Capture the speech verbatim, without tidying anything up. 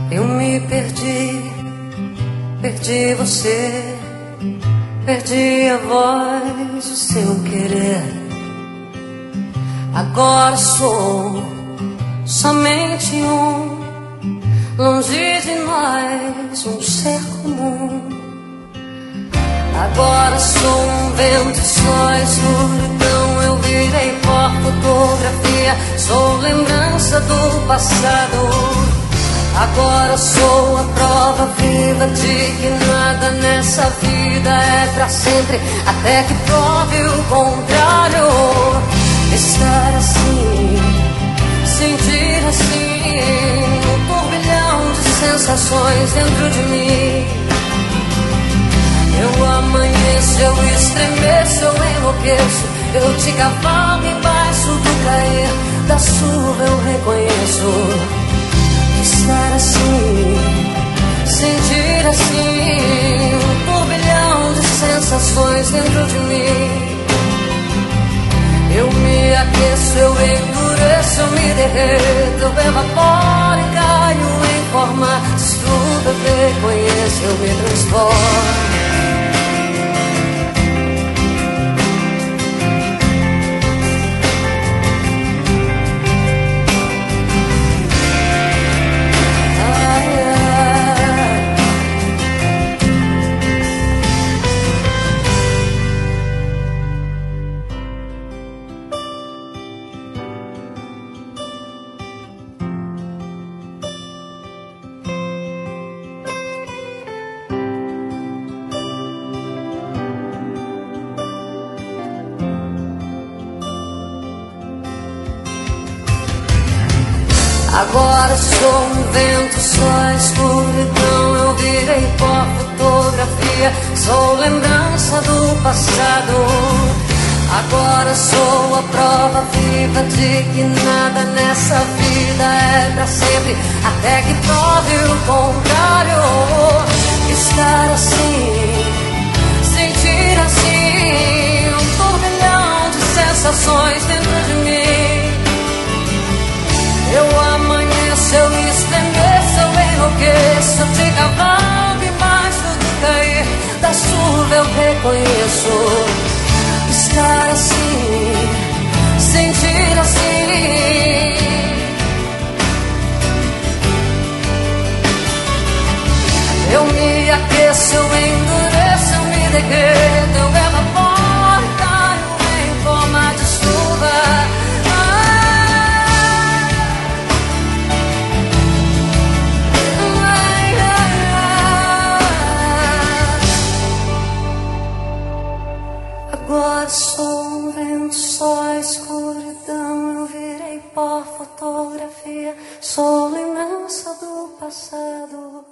Eu me perdi, perdi você, perdi a voz, o seu querer. Agora sou somente um, longe de nós, um ser comum. Agora sou um vento, só escuridão. Eu virei pó, fotografia, sou lembrança do passado. Agora sou a prova viva de que nada nessa vida é pra sempre, até que prove o contrário. Estar assim, sentir assim, um turbilhão de sensações dentro de mim. Eu amanheço, eu estremeço, eu enlouqueço, eu te cavalgo embaixo do cair da chuva, eu reconheço. Estar assim, sentir assim, um turbilhão de sensações dentro de mim. Eu me aqueço, eu endureço, eu me derreto, eu evaporo e caio em forma de estrume. Eu reconheço, eu me transformo. Agora sou um vento, só escuridão. Eu virei pó, fotografia, sou lembrança do passado. Agora sou a prova viva de que nada nessa vida é pra sempre, até que prove o contrário. Estar assim, sentir assim, um turbilhão de sensações dentro de mim. Eu amanheço, eu estremeço, eu enlouqueço, eu te cavalgo embaixo do cair da chuva, eu reconheço. Estar assim, sentir assim. Eu me aqueço, eu endureço, eu me derreto, eu evaporo e caio em forma de chuva. Agora sou um vento, só escuridão. Eu virei pó, fotografia, sou lembrança do passado.